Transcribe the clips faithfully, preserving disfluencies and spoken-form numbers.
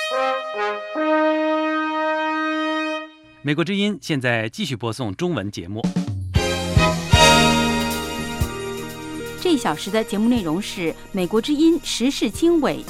美国之音现在继续播送中文节目。 这一小时的节目内容是美国之音时事经纬。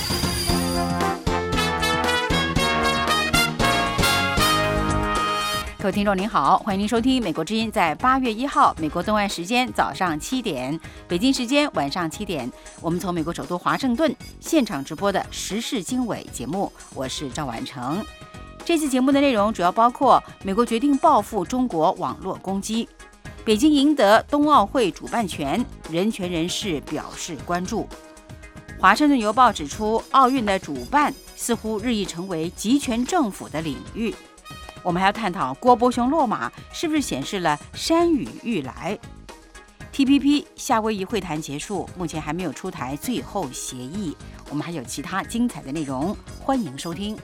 各位听众您好，欢迎您收听美国之音在八月一号美国东岸时间早上七点，北京时间晚上七点，我们从美国首都华盛顿现场直播的时事经纬节目，我是赵婉成。这次节目的内容主要包括美国决定报复中国网络攻击，北京赢得冬奥会主办权，人权人士表示关注。华盛顿邮报指出，奥运的主办似乎日益成为集权政府的领域。我们还要探讨郭伯雄落马是不是显示了山雨欲来。T P P 夏威夷会谈结束，目前还没有出台最后协议。我们还有其他精彩的内容，欢迎收听。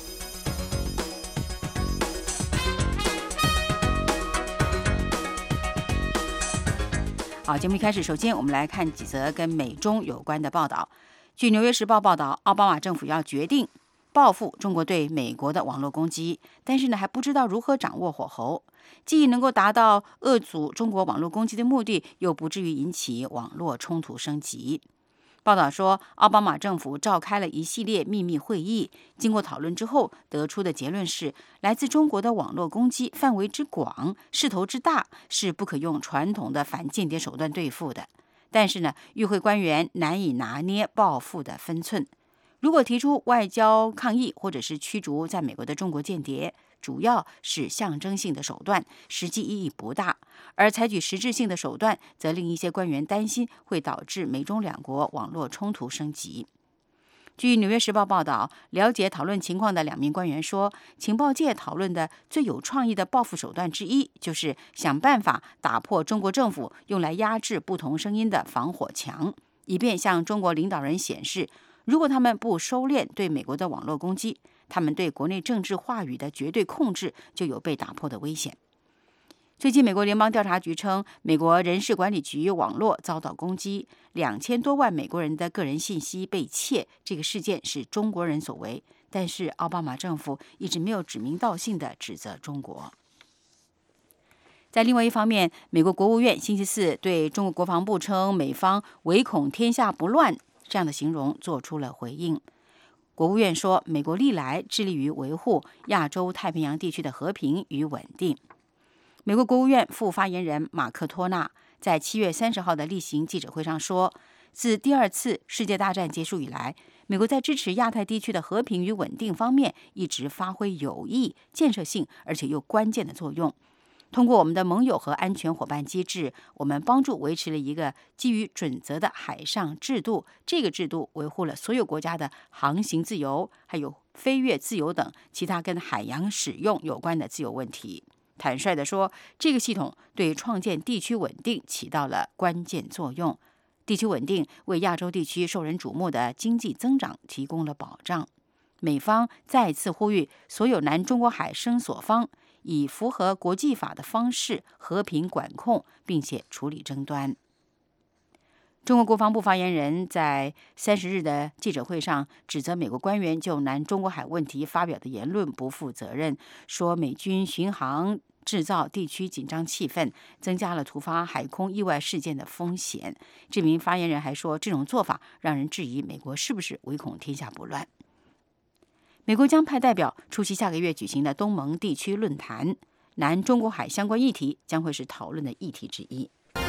好，节目一开始，首先我们来看几则跟美中有关的报道。据《纽约时报》报道，奥巴马政府要决定报复中国对美国的网络攻击，但是呢，还不知道如何掌握火候，既能够达到遏阻中国网络攻击的目的，又不至于引起网络冲突升级。报道说，奥巴马政府召开了一系列秘密会议，经过讨论之后得出的结论是，来自中国的网络攻击范围之广，势头之大，是不可用传统的反间谍手段对付的。但是呢，与会官员难以拿捏报复的分寸。如果提出外交抗议或者是驱逐在美国的中国间谍，主要是象征性的手段，实际意义不大；而采取实质性的手段，则令一些官员担心会导致美中两国网络冲突升级。据《纽约时报》报道，了解讨论情况的两名官员说，情报界讨论的最有创意的报复手段之一，就是想办法打破中国政府用来压制不同声音的防火墙，以便向中国领导人显示，如果他们不收敛对美国的网络攻击，他们对国内政治话语的绝对控制就有被打破的危险。最近，美国联邦调查局称，美国人事管理局网络遭到攻击，两千多万美国人的个人信息被窃，这个事件是中国人所为，但是奥巴马政府一直没有指名道姓地指责中国。在另外一方面，美国国务院星期四对中国国防部称美方唯恐天下不乱这样的形容做出了回应。国务院说，美国历来致力于维护亚洲太平洋地区的和平与稳定。美国国务院副发言人马克托纳在七月三十号的例行记者会上说，自第二次世界大战结束以来，美国在支持亚太地区的和平与稳定方面一直发挥有益、建设性而且又关键的作用。通过我们的盟友和安全伙伴机制，我们帮助维持了一个基于准则的海上制度。这个制度维护了所有国家的航行自由，还有飞越自由等其他跟海洋使用有关的自由问题。坦率地说，这个系统对创建地区稳定起到了关键作用。地区稳定为亚洲地区受人瞩目的经济增长提供了保障。美方再次呼吁所有南中国海声索方以符合国际法的方式和平管控，并且处理争端。中国国防部发言人在三十日的记者会上指责美国官员就南中国海问题发表的言论不负责任，说美军巡航制造地区紧张气氛，增加了突发海空意外事件的风险。这名发言人还说，这种做法让人质疑美国是不是唯恐天下不乱。美国将派代表出席下个月举行的东盟地区论坛，南中国海相关议题将会是讨论的议题之一。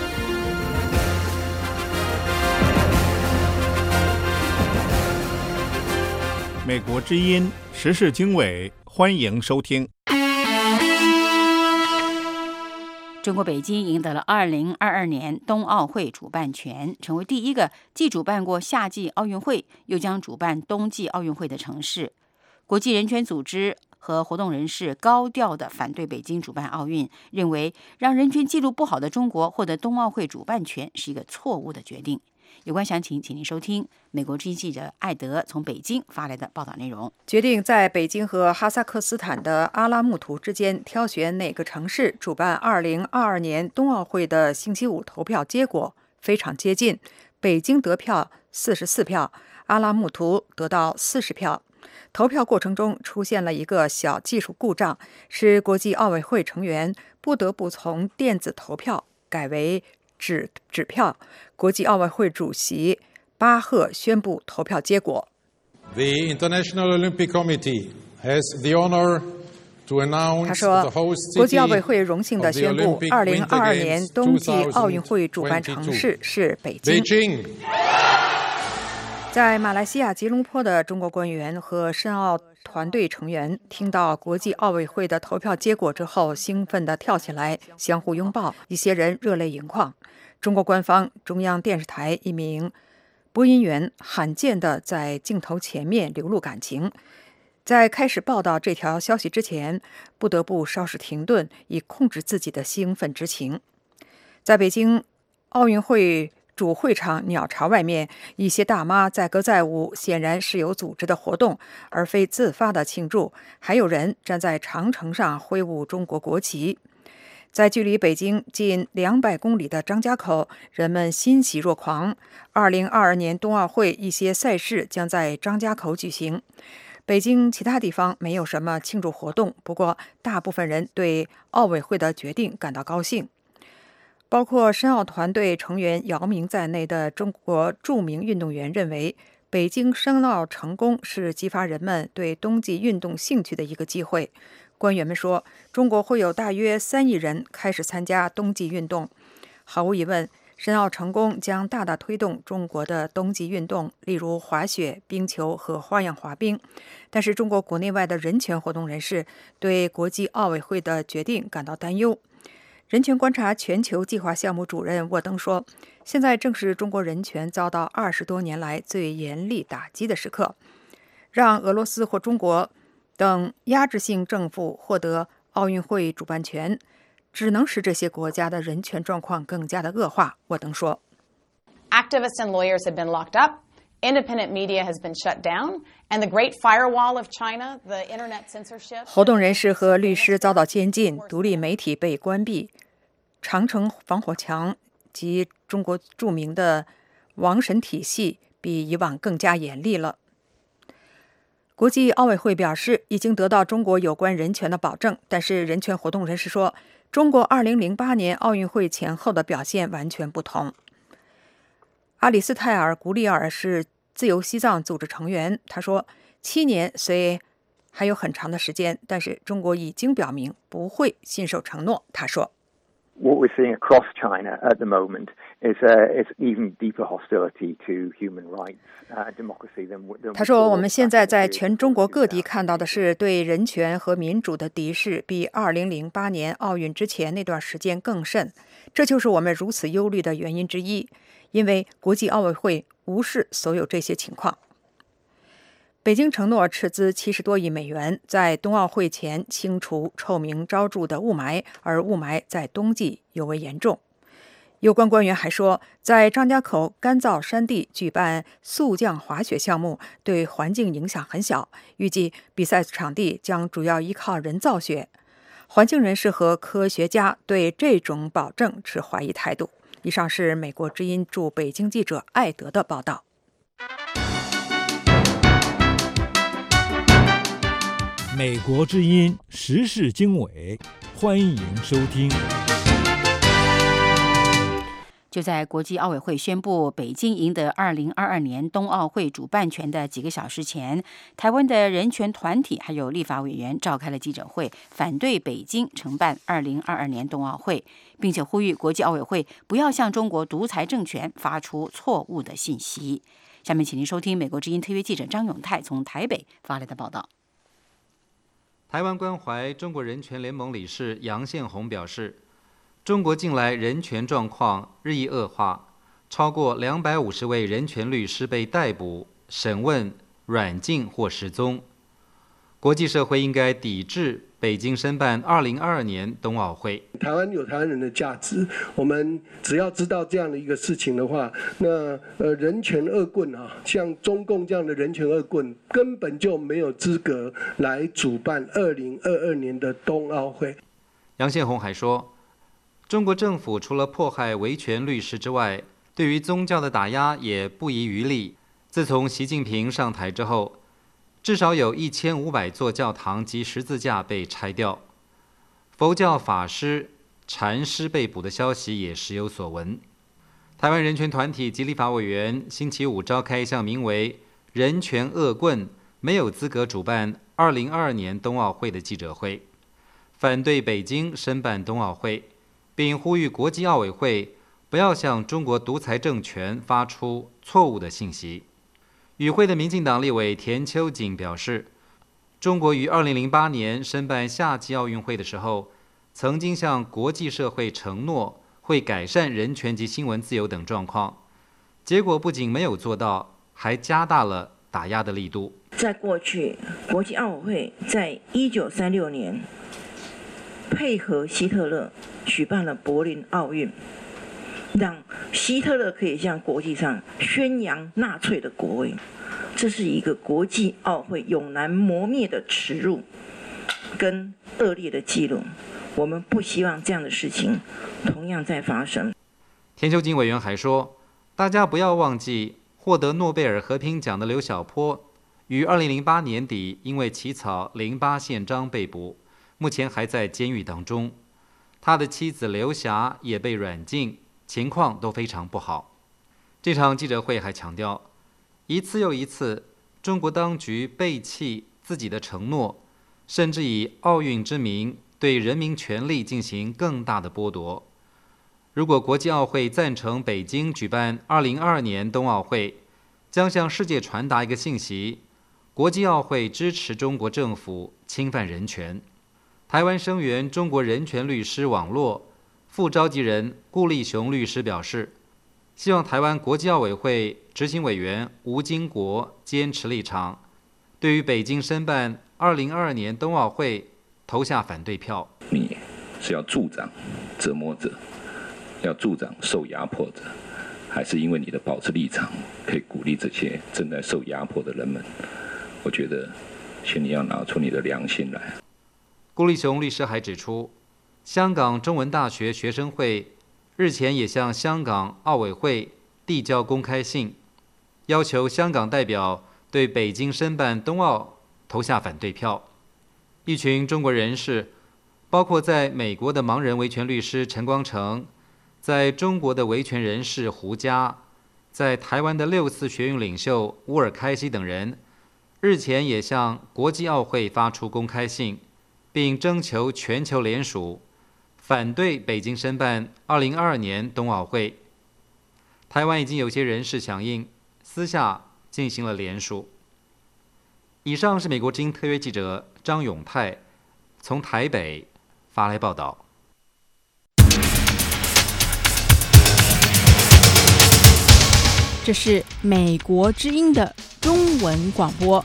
美国之音时事经纬，欢迎收听。 中国北京赢得了二零二二年冬奥会主办权，成为第一个既主办过夏季奥运会，又将主办冬季奥运会的城市。国际人权组织和活动人士高调地反对北京主办奥运，认为让人权记录不好的中国获得冬奥会主办权是一个错误的决定。有关详情，请您收听美国之音记者艾德从北京发来的报道内容。 决定在北京和哈萨克斯坦的阿拉木图之间挑选哪个城市主办二零二二年冬奥会的星期五投票结果非常接近，北京得票四十四票，阿拉木图得到四十票。 投票过程中出现了一个小技术故障，使国际奥委会成员不得不从电子投票改为纸纸票。国际奥委会主席巴赫宣布投票结果。 The International Olympic Committee has the honor to announce 他说，国际奥委会荣幸地宣布，二零二二年冬季奥运会主办城市是北京。在马来西亚吉隆坡的中国官员和申奥团队成员听到国际奥委会的投票结果之后，兴奋地跳起来，相互拥抱，一些人热泪盈眶。中国官方中央电视台一名播音员罕见地在镜头前面流露感情，在开始报道这条消息之前，不得不稍事停顿，以控制自己的兴奋之情。在北京奥运会主会场鸟巢外面，一些大妈载歌载舞，显然是有组织的活动，而非自发的庆祝。还有人站在长城上挥舞中国国旗。在距离北京近两百公里的张家口，人们欣喜若狂。二零二二年冬奥会一些赛事将在张家口举行。北京其他地方没有什么庆祝活动，不过大部分人对奥委会的决定感到高兴。包括申奥团队成员姚明在内的中国著名运动员认为，北京申奥成功是激发人们对冬季运动兴趣的一个机会。官员们说，中国会有大约三亿人开始参加冬季运动。毫无疑问，申奥成功将大大推动中国的冬季运动，例如滑雪、冰球和花样滑冰。但是中国国内外的人权活动人士对国际奥委会的决定感到担忧。人权观察全球计划项目主任沃登说，现在正是中国人权遭到二十多年来最严厉打击的时刻。让俄罗斯或中国等压制性政府获得奥运会主办权，只能使这些国家的人权状况更加的恶化。沃登说， Activists and lawyers have been locked up, independent media has been shut down, and the Great Firewall of China, the internet censorship. 活动人士和律师遭到监禁，独立媒体被关闭，长城防火墙及中国著名的王审体系比以往更加严厉了。国际奥委会表示，已经得到中国有关人权的保证，但是人权活动人士说，中国二零零八年奥运会前后的表现完全不同。阿里斯泰尔·古里尔是自由西藏组织成员，他说，七年虽还有很长的时间，但是中国已经表明不会信守承诺。他说， What we're seeing across China at the moment is, uh, is even deeper hostility to human rights, uh, democracy than, than 他说，我们现在在全中国各地看到的是对人权和民主的敌视，比二零零八年奥运之前那段时间更甚。这就是我们如此忧虑的原因之一，因为国际奥委会无视所有这些情况。北京承诺斥资七十多亿美元，在冬奥会前清除臭名昭著的雾霾，而雾霾在冬季尤为严重。有关官员还说，在张家口干燥山地举办速降滑雪项目对环境影响很小，预计比赛场地将主要依靠人造雪。环境人士和科学家对这种保证持怀疑态度。以上是美国之音驻北京记者艾德的报道。 美国之音时事经纬，欢迎收听。 就在国际奥委会宣布北京赢得二零二二年冬奥会主办权的几个小时前，台湾的人权团体还有立法委员召开了记者会，反对北京承办二零二二年冬奥会，并且呼吁国际奥委会不要向中国独裁政权发出错误的信息。下面请您收听美国之音特约记者张永泰从台北发来的报道。 台湾关怀中国人权联盟理事杨宪宏表示，中国近来人权状况日益恶化，超过两百五十位人权律师被逮捕、审问、软禁或失踪。国际社会应该抵制北京申办二零二二年冬奥会。 台湾有台湾人的价值，我们只要知道这样的一个事情的话，那呃人权恶棍啊，像中共这样的人权恶棍，根本就没有资格来主办二零二二年的冬奥会。 杨宪宏还说，中国政府除了迫害维权律师之外，对于宗教的打压也不遗余力。自从习近平上台之后， 至少有一千五百座教堂及十字架被拆掉。佛教法师、禅师被捕的消息也时有所闻。台湾人权团体及立法委员星期五召开一项名为“人权恶棍没有资格主办二零二二年冬奥会”的记者会，反对北京申办冬奥会，并呼吁国际奥委会不要向中国独裁政权发出错误的信息。与会的民进党立委田秋瑾表示，中国于二零零八年申办夏季奥运会的时候，曾经向国际社会承诺会改善人权及新闻自由等状况，结果不仅没有做到，还加大了打压的力度。 在过去，国际奥委会在一九三六年配合希特勒举办了柏林奥运，让希特勒可以向国际上宣扬纳粹的国威。这是一个国际奥会永难磨灭的耻辱跟恶劣的记录，我们不希望这样的事情同样再发生。 田秋瑾委员还说，大家不要忘记，获得诺贝尔和平奖的刘晓波于二零零八年底因为起草零八宪章被捕，目前还在监狱当中。他的妻子刘霞也被软禁，情况都非常不好。这场记者会还强调，一次又一次，中国当局背弃自己的承诺，甚至以奥运之名对人民权利进行更大的剥夺。如果国际奥会赞成北京举办二零二二年冬奥会，将向世界传达一个信息：国际奥会支持中国政府侵犯人权。台湾声援中国人权律师网络副召集人顾立雄律师表示，希望台湾国际奥委会执行委员吴金国坚持立场，对于北京申办二零二二年冬奥会投下反对票。 你是要助长折磨者，要助长受压迫者，还是因为你的保持立场可以鼓励这些正在受压迫的人们？我觉得请你要拿出你的良心来。 顾立雄律师还指出，香港中文大学学生会日前也向香港奥委会递交公开信，要求香港代表对北京申办冬奥投下反对票。一群中国人士，包括在美国的盲人维权律师陈光诚，在中国的维权人士胡佳，在台湾的六四学运领袖乌尔开西等人，日前也向国际奥会发出公开信，并征求全球联署，反对北京申办二零二二年冬奥会。台湾已经有些人士响应，私下进行了联署。以上是美国之音特约记者张永泰从台北发来报道。 这是美国之音的中文广播。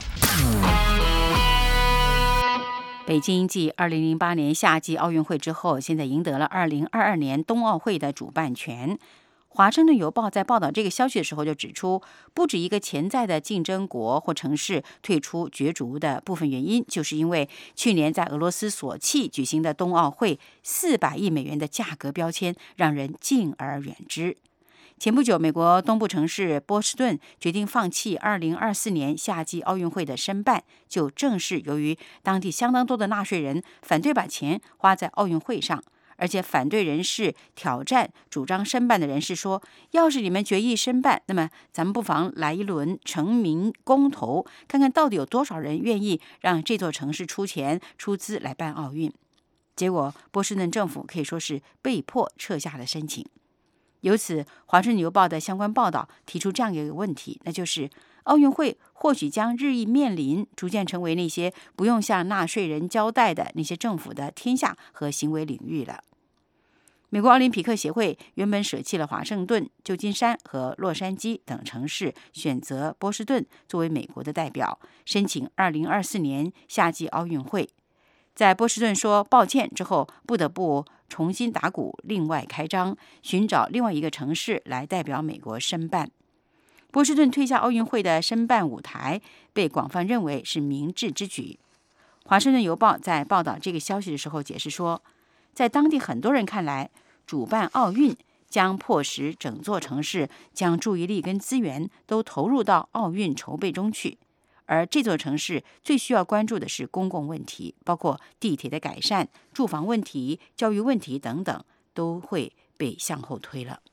北京继二零零八年夏季奥运会之后，现在赢得了二零二二年冬奥会的主办权。华盛顿邮报在报道这个消息的时候就指出，不止一个潜在的竞争国或城市退出角逐的部分原因，就是因为去年在俄罗斯索契举行的冬奥会四百亿美元的价格标签让人敬而远之。前不久，美国东部城市波士顿决定放弃二零二四年夏季奥运会的申办，就正是由于当地相当多的纳税人反对把钱花在奥运会上。而且反对人士挑战主张申办的人士说，要是你们决议申办，那么咱们不妨来一轮成民公投，看看到底有多少人愿意让这座城市出钱出资来办奥运。结果波士顿政府可以说是被迫撤下了申请。由此，华盛顿邮报的相关报道提出这样一个问题，那就是奥运会或许将日益面临逐渐成为那些不用向纳税人交代的那些政府的天下和行为领域了。美国奥林匹克协会原本舍弃了华盛顿、旧金山和洛杉矶等城市，选择波士顿作为美国的代表，申请二零二四年夏季奥运会。在波士顿说抱歉之后，不得不重新打鼓，另外开张，寻找另外一个城市来代表美国申办。波士顿退下奥运会的申办舞台，被广泛认为是明智之举。华盛顿邮报在报道这个消息的时候解释说，在当地很多人看来，主办奥运将迫使整座城市将注意力跟资源都投入到奥运筹备中去， 而这座城市最需要关注的是公共问题，包括地铁的改善、住房问题、教育问题等等，都会被向后推了。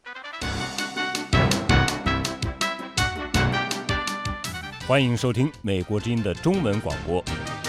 欢迎收听美国之音的中文广播。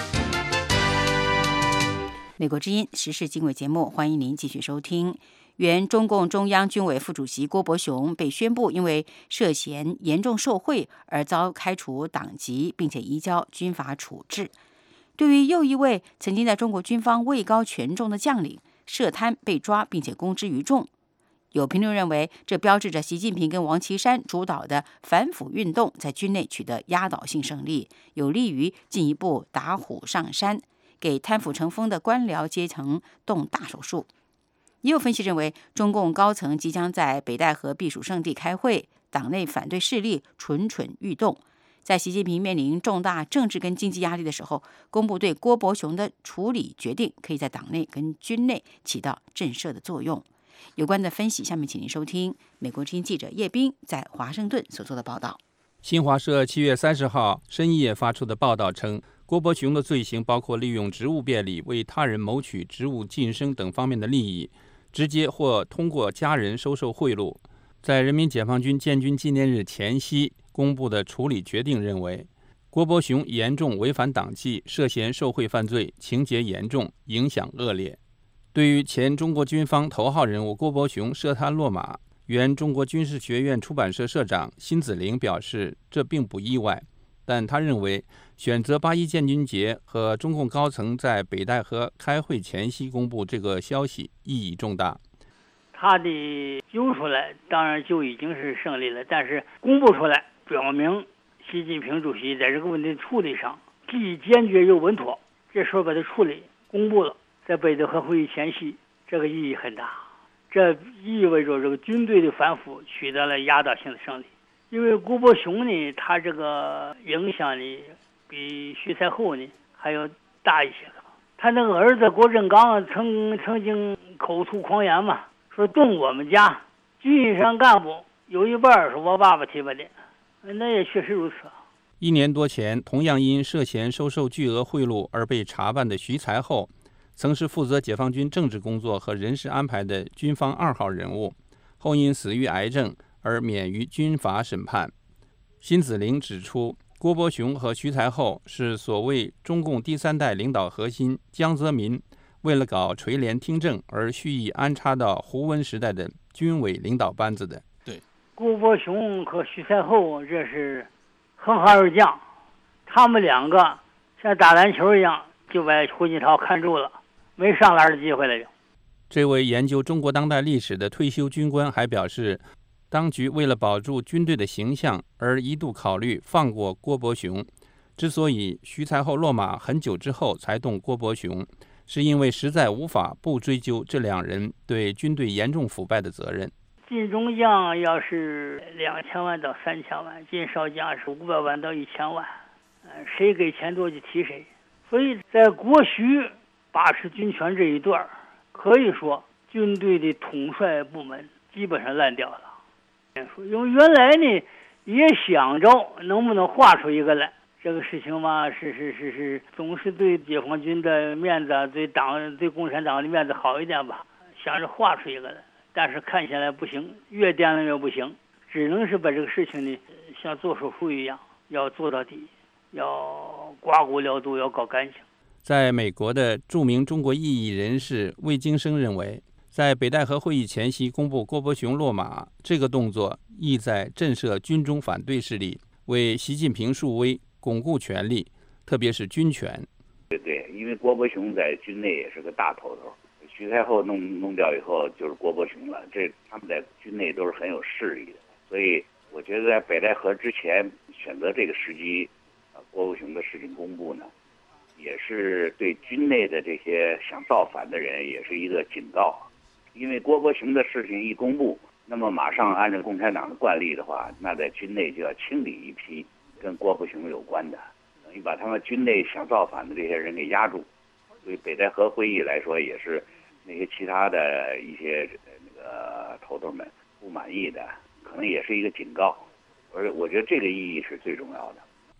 美国之音时事经纬节目，欢迎您继续收听。原中共中央军委副主席郭伯雄被宣布因为涉嫌严重受贿而遭开除党籍，并且移交军法处置。对于又一位曾经在中国军方位高权重的将领涉贪被抓并且公之于众，有评论认为，这标志着习近平跟王岐山主导的反腐运动在军内取得压倒性胜利，有利于进一步打虎上山，给贪腐成风的官僚阶层动大手术。也有分析认为，中共高层即将在北戴河避暑胜地开会，党内反对势力蠢蠢欲动。在习近平面临重大政治跟经济压力的时候，公布对郭伯雄的处理决定，可以在党内跟军内起到震慑的作用。有关的分析，下面请您收听美国之音记者叶斌在华盛顿所做的报道。 新华社七月三十号深夜发出的报道称，郭伯雄的罪行包括利用职务便利为他人谋取职务晋升等方面的利益，直接或通过家人收受贿赂。在人民解放军建军纪念日前夕公布的处理决定认为，郭伯雄严重违反党纪，涉嫌受贿犯罪，情节严重，影响恶劣。对于前中国军方头号人物郭伯雄涉贪落马，原中国军事学院出版社社长辛子陵表示，这并不意外，但他认为选择八一建军节和中共高层在北戴河开会前夕公布这个消息意义重大。 他的揪出来当然就已经是胜利了，但是公布出来表明习近平主席在这个问题处理上既坚决又稳妥，这时候把它处理公布了，在北戴河会议前夕，这个意义很大。这意味着这个军队的反腐取得了压倒性的胜利。因为郭伯雄呢，他这个影响呢比徐才厚呢还要大一些。他那个儿子郭振刚曾曾经口吐狂言嘛，说动我们家军上干部有一半是我爸爸提拔的，那也确实如此。 一年多前，同样因涉嫌收受巨额贿赂而被查办的徐才厚，曾是负责解放军政治工作和人事安排的军方二号人物，后因死于癌症而免于军法审判。辛子陵指出，郭伯雄和徐才厚是所谓中共第三代领导核心江泽民为了搞垂帘听政而蓄意安插到胡温时代的军委领导班子的。 对，郭伯雄和徐才厚这是横行而将，他们两个像打篮球一样就把胡锦涛看住了，没上篮的机会了就。 这位研究中国当代历史的退休军官还表示，当局为了保住军队的形象而一度考虑放过郭伯雄。之所以徐才厚落马很久之后才动郭伯雄，是因为实在无法不追究这两人对军队严重腐败的责任。 进中将要是两千万到三千万，进少将是五百万到一千万，谁给钱多就提谁。所以在郭徐把持军权这一段，可以说军队的统帅部门基本上烂掉了。因为原来呢也想着能不能画出一个来，这个事情嘛，是是是是，总是对解放军的面子，对党对共产党的面子好一点吧，想着画出一个来，但是看起来不行，越掂量越不行，只能是把这个事情呢像做手术一样，要做到底，要刮骨疗毒，要搞干净。 在美国的著名中国异议人士魏京生认为，在北戴河会议前夕公布郭伯雄落马，这个动作意在震慑军中反对势力，为习近平树威，巩固权力，特别是军权。 对对，因为郭伯雄在军内也是个大头头，徐才厚弄弄掉以后就是郭伯雄了，这他们在军内都是很有势力的，所以我觉得在北戴河之前选择这个时机，啊，郭伯雄的事情公布呢，也是对军内的这些想造反的人也是一个警告。因为郭伯雄的事情一公布，那么马上按照共产党的惯例的话，那在军内就要清理一批跟郭伯雄有关的，等于把他们军内想造反的这些人给压住。对北戴河会议来说，也是那些其他的一些那个头头们不满意的，可能也是一个警告。而我觉得这个意义是最重要的。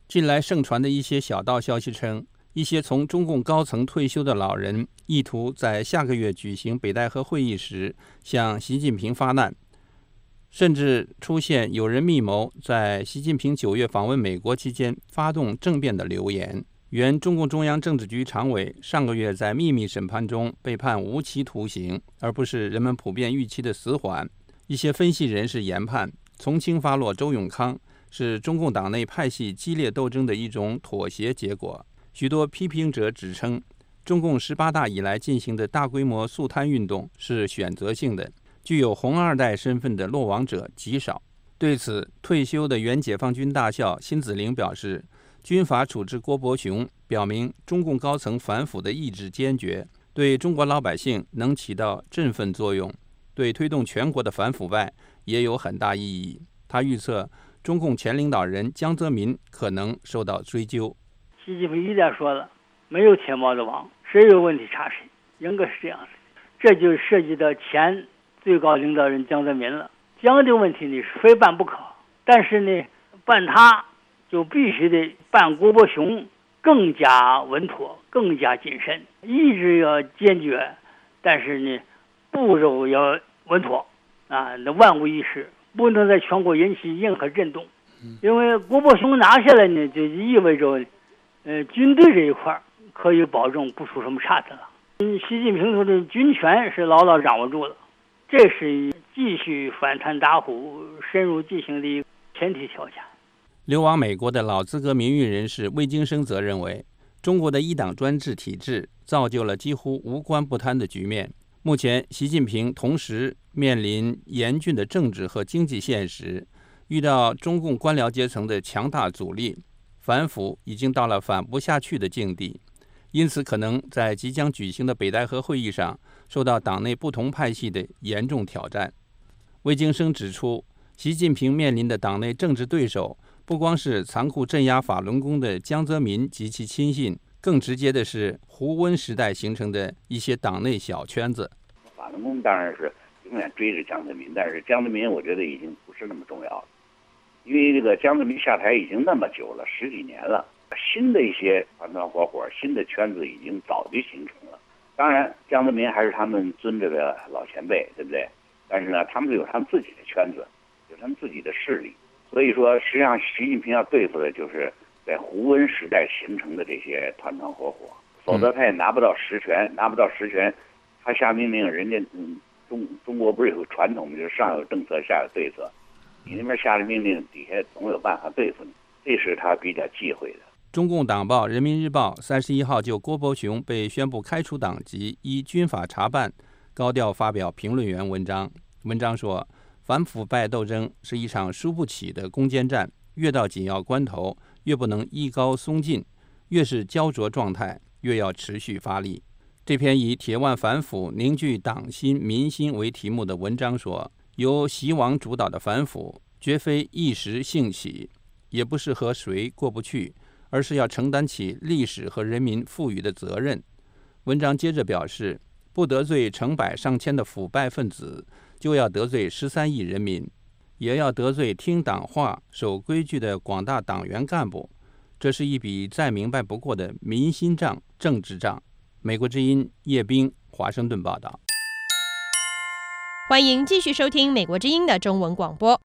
近来盛传的一些小道消息称，一些从中共高层退休的老人意图在下个月举行北戴河会议时向习近平发难，甚至出现有人密谋在习近平九月访问美国期间发动政变的流言。原中共中央政治局常委上个月在秘密审判中被判无期徒刑，而不是人们普遍预期的死缓。一些分析人士研判，从轻发落周永康是中共党内派系激烈斗争的一种妥协结果。许多批评者指称，中共十八大以来进行的大规模肃贪运动是选择性的，具有红二代身份的落网者极少。对此，退休的原解放军大校辛子陵表示，军阀处置郭伯雄表明中共高层反腐的意志坚决，对中国老百姓能起到振奋作用，对推动全国的反腐败也有很大意义。他预测中共前领导人江泽民可能受到追究。 习近平一再说了，没有铁帽子王，谁有问题查谁，应该是这样的。这就涉及到前最高领导人江泽民了。江的问题呢是非办不可，但是呢办他就必须得办郭伯雄更加稳妥，更加谨慎，意志要坚决，但是呢步骤要稳妥啊，那万无一失，不能在全国引起任何震动。因为郭伯雄拿下来呢，就意味着呃军队这一块可以保证不出什么岔子了。嗯，习近平说的军权是牢牢掌握住了，这是继续反贪打虎、深入进行的一个前提条件。 流亡美国的老资格民运人士魏京生则认为，中国的一党专制体制造就了几乎无官不贪的局面。目前，习近平同时面临严峻的政治和经济现实，遇到中共官僚阶层的强大阻力，反腐已经到了反不下去的境地，因此可能在即将举行的北戴河会议上受到党内不同派系的严重挑战。魏京生指出，习近平面临的党内政治对手不光是残酷镇压法轮功的江泽民及其亲信，更直接的是胡温时代形成的一些党内小圈子。 法轮功当然是永远追着江泽民，但是江泽民我觉得已经不是那么重要了，因为这个江泽民下台已经那么久了，十几年了，新的一些团团伙伙、新的圈子已经早就形成了。当然，江泽民还是他们尊着的老前辈，对不对？但是呢，他们有他们自己的圈子，有他们自己的势力。所以说，实际上习近平要对付的就是在胡温时代形成的这些团团伙伙，否则他也拿不到实权，拿不到实权，他下命令，人家嗯中中国不是有个传统，就是上有政策，下有对策，你那边下了命令，底下总有办法对付你，这是他比较忌讳的。 中共党报《人民日报》三十一号就郭伯雄被宣布开除党籍，依军法查办，高调发表评论员文章。文章说，反腐败斗争是一场输不起的攻坚战，越到紧要关头，越不能依高松劲，越是焦灼状态，越要持续发力。这篇以铁腕反腐凝聚党心民心为题目的文章说，由习王主导的反腐绝非一时兴起，也不是和谁过不去，而是要承担起历史和人民赋予的责任。文章接着表示，不得罪成百上千的腐败分子，就要得罪十三亿人民，也要得罪听党话、守规矩的广大党员干部。这是一笔再明白不过的民心账、政治账。美国之音叶冰，华盛顿报道。 欢迎继续收听美国之音的中文广播。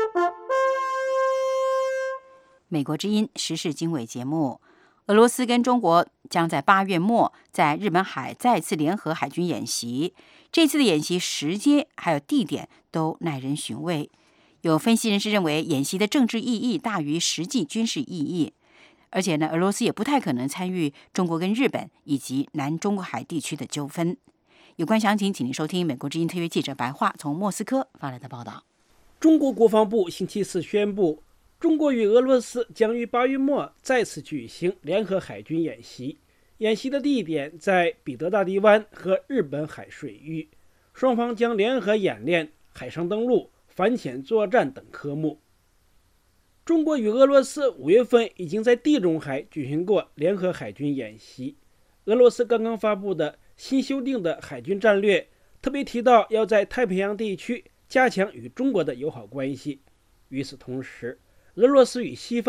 美国之音时事经纬节目，俄罗斯跟中国将在八月末在日本海再次联合海军演习。这次的演习时间还有地点都耐人寻味。有分析人士认为，演习的政治意义大于实际军事意义，而且呢，俄罗斯也不太可能参与中国跟日本以及南中国海地区的纠纷。有关详情，请您收听美国之音特约记者白桦从莫斯科发来的报道。 中国国防部星期四宣布，中国与俄罗斯将于八月末再次举行联合海军演习，演习的地点在彼得大堤湾和日本海水域，双方将联合演练海上登陆、反潜作战等科目。中国与俄罗斯五月份已经在地中海举行过联合海军演习。俄罗斯刚刚发布的新修订的海军战略特别提到，要在太平洋地区加强与中国的友好关系。与此同时，俄罗斯与西方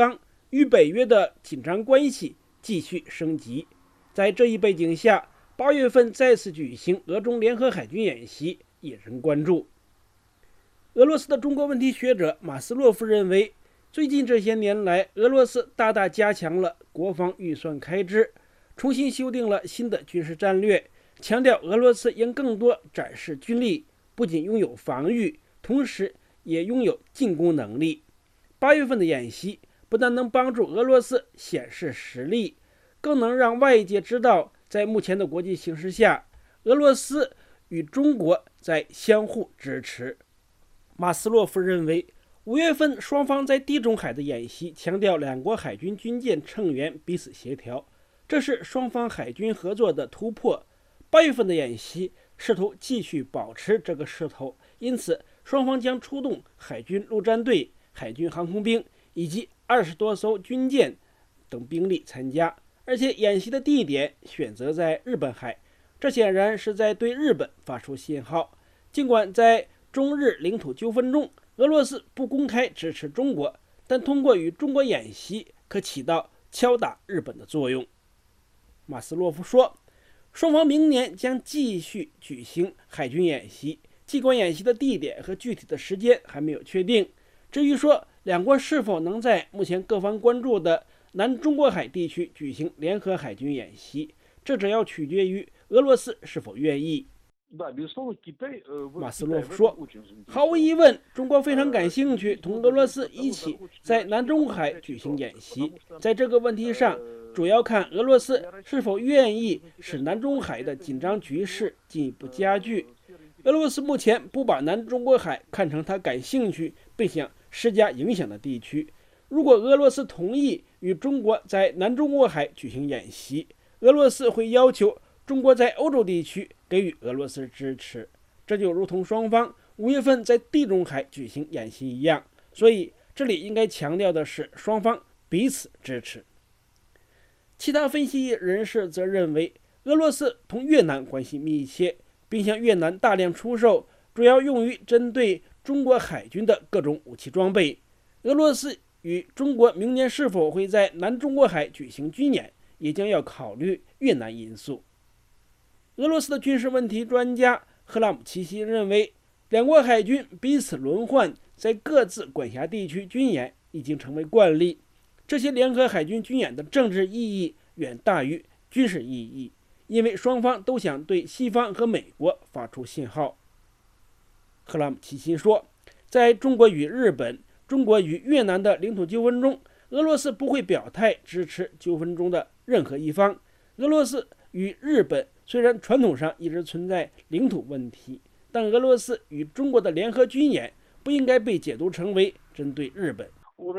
与北约的紧张关系继续升级。在这一背景下，八月份再次举行俄中联合海军演习引人关注。俄罗斯的中国问题学者马斯洛夫认为，最近这些年来，俄罗斯大大加强了国防预算开支，重新修订了新的军事战略，强调俄罗斯应更多展示军力，不仅拥有防御，同时也拥有进攻能力。八月份的演习不但能帮助俄罗斯显示实力，更能让外界知道，在目前的国际形势下，俄罗斯与中国在相互支持。马斯洛夫认为，五月份双方在地中海的演习强调两国海军军舰成员彼此协调，这是双方海军合作的突破。八月份的演习试图继续保持这个势头，因此双方将出动海军陆战队、海军航空兵以及二十多艘军舰等兵力参加，而且演习的地点选择在日本海，这显然是在对日本发出信号。尽管在中日领土纠纷中，俄罗斯不公开支持中国，但通过与中国演习可起到敲打日本的作用。马斯洛夫说，双方明年将继续举行海军演习，尽管演习的地点和具体的时间还没有确定。至于说两国是否能在目前各方关注的南中国海地区举行联合海军演习，这主要取决于俄罗斯是否愿意。马斯洛夫说，毫无疑问，中国非常感兴趣同俄罗斯一起在南中国海举行演习。在这个问题上，主要看俄罗斯是否愿意使南中海的紧张局势进一步加剧。俄罗斯目前不把南中国海看成他感兴趣并想施加影响的地区。如果俄罗斯同意与中国在南中国海举行演习，俄罗斯会要求中国在欧洲地区给予俄罗斯支持，这就如同双方五月份在地中海举行演习一样。所以这里应该强调的是双方彼此支持。其他分析人士则认为，俄罗斯同越南关系密切，并向越南大量出售主要用于针对中国海军的各种武器装备。俄罗斯与中国明年是否会在南中国海举行军演，也将要考虑越南因素。俄罗斯的军事问题专家赫拉姆齐希认为，两国海军彼此轮换在各自管辖地区军演已经成为惯例，这些联合海军军演的政治意义远大于军事意义，因为双方都想对西方和美国发出信号。赫拉姆齐希说，在中国与日本、中国与越南的领土纠纷中，俄罗斯不会表态支持纠纷中的任何一方。俄罗斯与日本虽然传统上一直存在领土问题，但俄罗斯与中国的联合军演不应该被解读成为针对日本。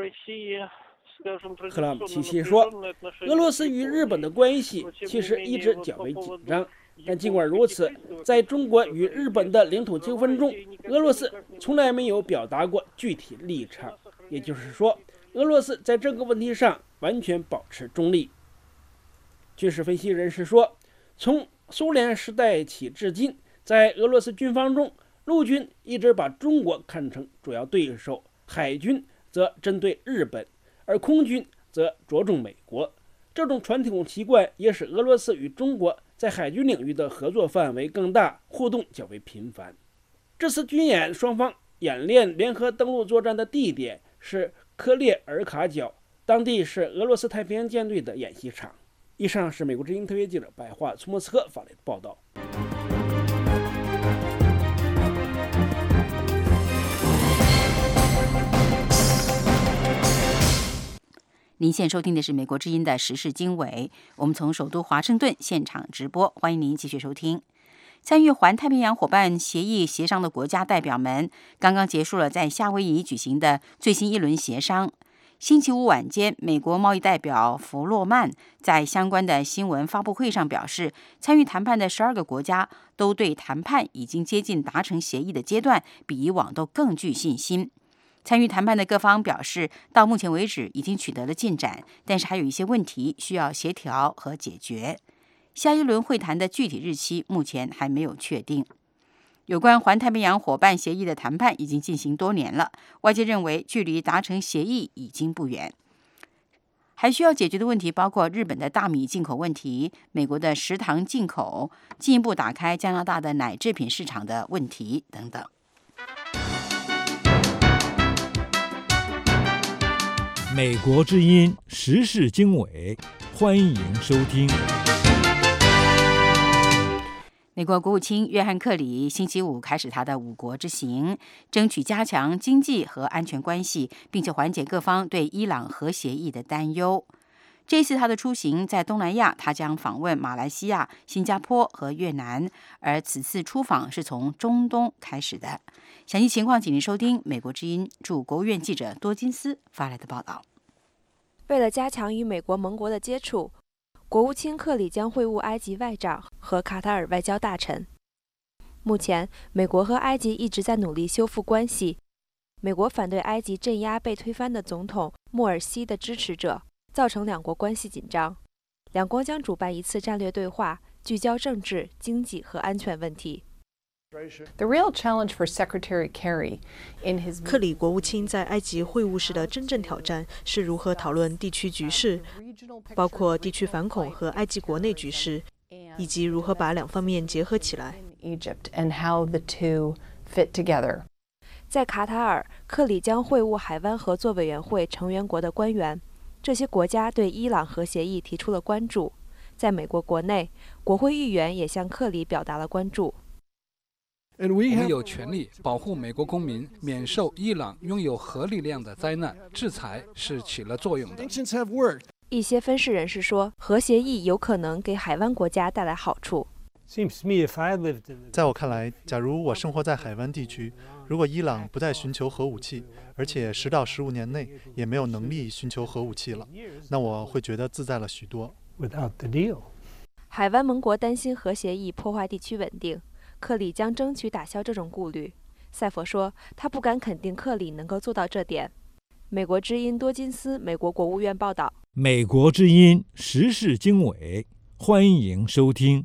克拉姆齐希说，俄罗斯与日本的关系其实一直较为紧张，但尽管如此，在中国与日本的领土纠纷中，俄罗斯从来没有表达过具体立场，也就是说，俄罗斯在这个问题上完全保持中立。军事分析人士说，从苏联时代起至今，在俄罗斯军方中，陆军一直把中国看成主要对手，海军则针对日本，而空军则着重美国。这种传统习惯也使俄罗斯与中国在海军领域的合作范围更大，互动较为频繁。这次军演双方演练联合登陆作战的地点是科列尔卡角，当地是俄罗斯太平洋舰队的演习场。以上是美国之音特约记者白桦从莫斯科发来的报道。 您现收听的是美国之音的时事经纬，我们从首都华盛顿现场直播，欢迎您继续收听。参与环太平洋伙伴协议协商的国家代表们刚刚结束了在夏威夷举行的最新一轮协商。星期五晚间，美国贸易代表弗洛曼在相关的新闻发布会上表示，参与谈判的十二个国家都对谈判已经接近达成协议的阶段比以往都更具信心。参与谈判的各方表示，到目前为止已经取得了进展，但是还有一些问题需要协调和解决。下一轮会谈的具体日期目前还没有确定。有关环太平洋伙伴协议的谈判已经进行多年了，外界认为距离达成协议已经不远。 还需要解决的问题包括日本的大米进口问题、美国的食糖进口、进一步打开加拿大的奶制品市场的问题等等。 美国之音时事经纬，欢迎收听。 美国国务卿约翰·克里星期五开始他的五国之行，争取加强经济和安全关系，并且缓解各方对伊朗核协议的担忧。这次他的出行在东南亚，他将访问马来西亚、新加坡和越南，而此次出访是从中东开始的。详细情况请您收听美国之音驻国务院记者多金斯发来的报道。 为了加强与美国盟国的接触，国务卿克里将会晤埃及外长和卡塔尔外交大臣。目前，美国和埃及一直在努力修复关系。美国反对埃及镇压被推翻的总统穆尔西的支持者，造成两国关系紧张。两国将主办一次战略对话，聚焦政治、经济和安全问题。 The real challenge for Secretary Kerry in his 克里国务卿在埃及会晤时的真正挑战是如何讨论地区局势，包括地区反恐和埃及国内局势，以及如何把两方面结合起来。 Egypt and how the two fit together. 在卡塔尔，克里将会晤海湾合作委员会成员国的官员，这些国家对伊朗核协议提出了关注。在美国国内，国会议员也向克里表达了关注。 我们有权利保护美国公民免受伊朗拥有核力量的灾难，制裁是起了作用的。 一些分析人士说，核协议有可能给海湾国家带来好处。 在我看来，假如我生活在海湾地区，如果伊朗不再寻求核武器，而且十到十五年内也没有能力寻求核武器了，那我会觉得自在了许多。 海湾盟国担心核协议破坏地区稳定。克里将争取打消这种顾虑。塞佛说，他不敢肯定克里能够做到这点。美国之音多金斯，美国国务院报道。 美国之音时事经纬，欢迎收听。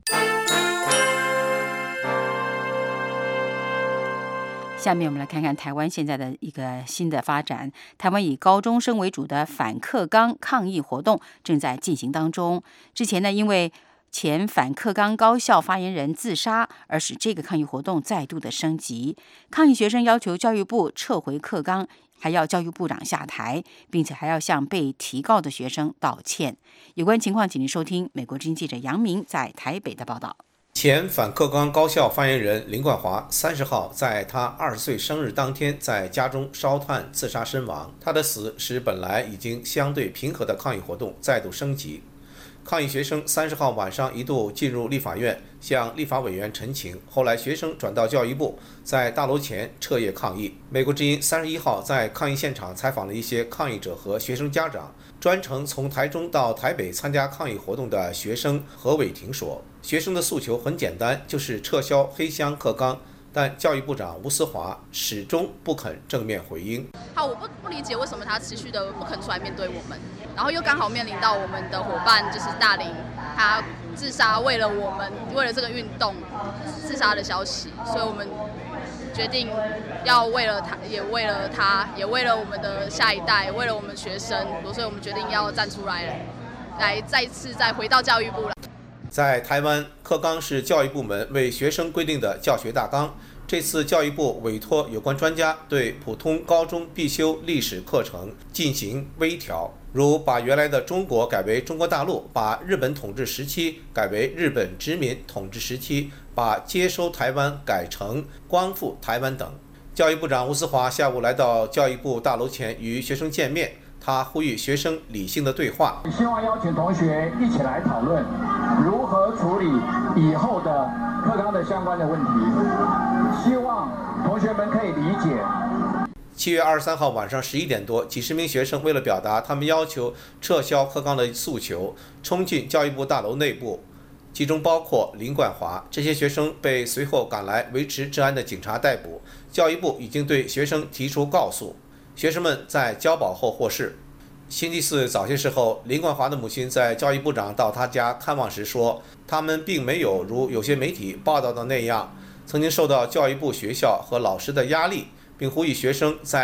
下面我们来看看台湾现在的一个新的发展。台湾以高中生为主的反课纲抗议活动正在进行当中。之前呢，因为前反课纲高校发言人自杀，而使这个抗议活动再度的升级。抗议学生要求教育部撤回课纲，还要教育部长下台，并且还要向被提告的学生道歉。有关情况，请您收听美国之音记者杨明在台北的报道。 前反课纲高校发言人林冠华三十号在他二十岁生日当天在家中烧炭自杀身亡。他的死使本来已经相对平和的抗议活动再度升级。抗议学生三十号晚上一度进入立法院，向立法委员陈情。后来学生转到教育部，在大楼前彻夜抗议。美国之音三十一号在抗议现场采访了一些抗议者和学生家长。专程从台中到台北参加抗议活动的学生何伟霆说，学生的诉求很简单，就是撤销黑箱课纲。但教育部长吴思华始终不肯正面回应。 好，我不不理解为什么他持续的不肯出来面对我们，然后又刚好面临到我们的伙伴就是大林，他自杀，为了我们，为了这个运动自杀的消息，所以我们决定要为了他，也为了他，也为了我们的下一代，为了我们学生，所以我们决定要站出来，来再次再回到教育部了。 在台湾，课纲是教育部门为学生规定的教学大纲。这次教育部委托有关专家对普通高中必修历史课程进行微调，如把原来的中国改为中国大陆，把日本统治时期改为日本殖民统治时期，把接收台湾改成光复台湾等。教育部长吴思华下午来到教育部大楼前与学生见面，他呼吁学生理性的对话， 希望邀请同学一起来讨论如何处理以后的课纲的相关的问题，希望同学们可以理解。 七月二十三号晚上十一点多，几十名学生为了表达他们要求撤销课纲的诉求，冲进教育部大楼内部，其中包括林冠华。这些学生被随后赶来维持治安的警察逮捕。教育部已经对学生提出告诉，学生们在交保后获释。星期四早些时候，林冠华的母亲在教育部长到他家看望时说，他们并没有如有些媒体报道的那样，曾经受到教育部、学校和老师的压力，并呼吁学生在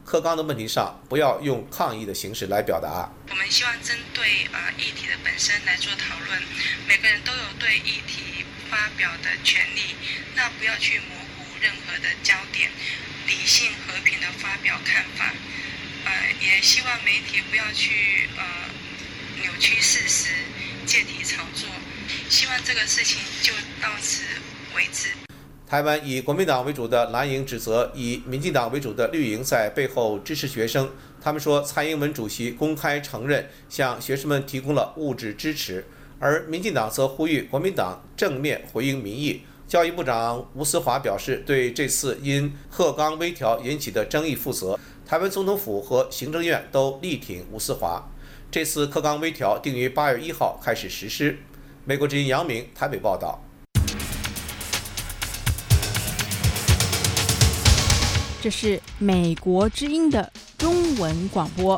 课纲的问题上不要用抗议的形式来表达。 我们希望针对呃议题的本身来做讨论，每个人都有对议题发表的权利，那不要去模糊任何的焦点，理性和平的发表看法。呃，也希望媒体不要去呃扭曲事实，借题炒作。希望这个事情就到此为止。 台湾以国民党为主的蓝营指责以民进党为主的绿营在背后支持学生。他们说，蔡英文主席公开承认向学生们提供了物质支持，而民进党则呼吁国民党正面回应民意。教育部长吴思华表示，对这次因课纲微调引起的争议负责。台湾总统府和行政院都力挺吴思华。这次课纲微调定于八月一号开始实施。美国之音杨明台北报道。 这是美国之音的中文广播。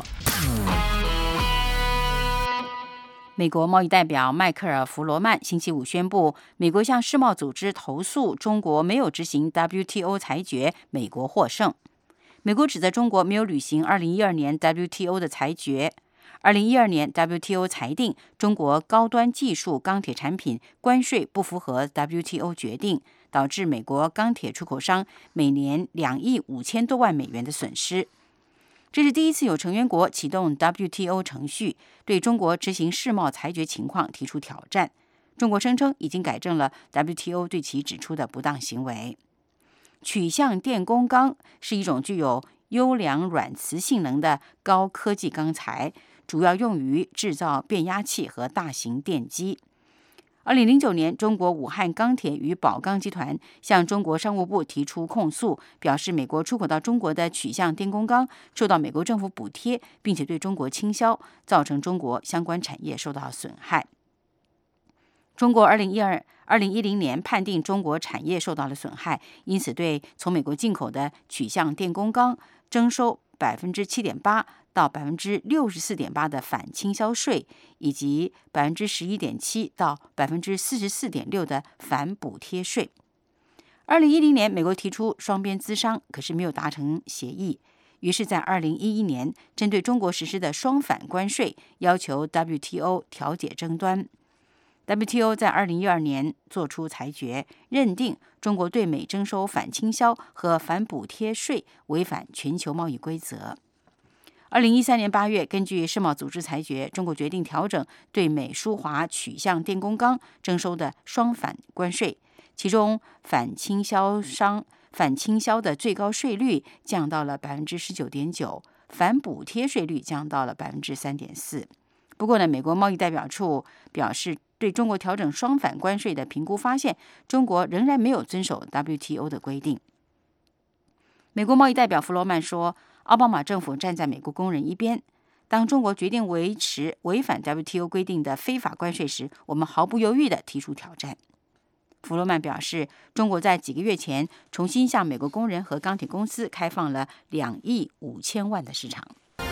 美国贸易代表迈克尔·弗罗曼星期五宣布，美国向世贸组织投诉中国没有执行 W T O 裁决，美国获胜。美国指责中国没有履行二零一二年 W T O 的裁决。二零一二年 W T O 裁定中国高端技术钢铁产品关税不符合 W T O 决定，导致美国钢铁出口商每年两亿五千多万美元的损失。这是第一次有成员国启动 W T O 程序，对中国执行世贸裁决情况提出挑战。中国声称已经改正了 W T O 对其指出的不当行为。曲项电工钢是一种具有优良软磁性能的高科技钢材，主要用于制造变压器和大型电机。二零零九年，中国武汉钢铁与宝钢集团向中国商务部提出控诉，表示美国出口到中国的曲项电工钢受到美国政府补贴，并且对中国倾销，造成中国相关产业受到损害。中国二零一二、二零一零年判定中国产业受到了损害，因此对从美国进口的曲项电工钢征收百分之七点八到百分之六十四点八的反倾销税，以及百分之十一点七到百分之四十四点六的反补贴税。二零一零年，美国提出双边咨商，可是没有达成协议。于是，在二零一一年，针对中国实施的双反关税，要求 W T O 调解争端。W T O 在二零一二年作出裁决，认定中国对美征收反倾销和反补贴税违反全球贸易规则。二零一三年八月，根据世贸组织裁决，中国决定调整对美舒华曲项电工钢征收的双反关税，其中反倾销商反倾销的最高税率降到了百分之十九点九，反补贴税率降到了百分之三点四。不过呢，美国贸易代表处表示，对中国调整双反关税的评估发现，中国仍然没有遵守 W T O 的规定。美国贸易代表弗罗曼说，奥巴马政府站在美国工人一边。当中国决定维持违反 W T O 规定的非法关税时，我们毫不犹豫地提出挑战。弗罗曼表示，中国在几个月前重新向美国工人和钢铁公司开放了两亿五千万的市场。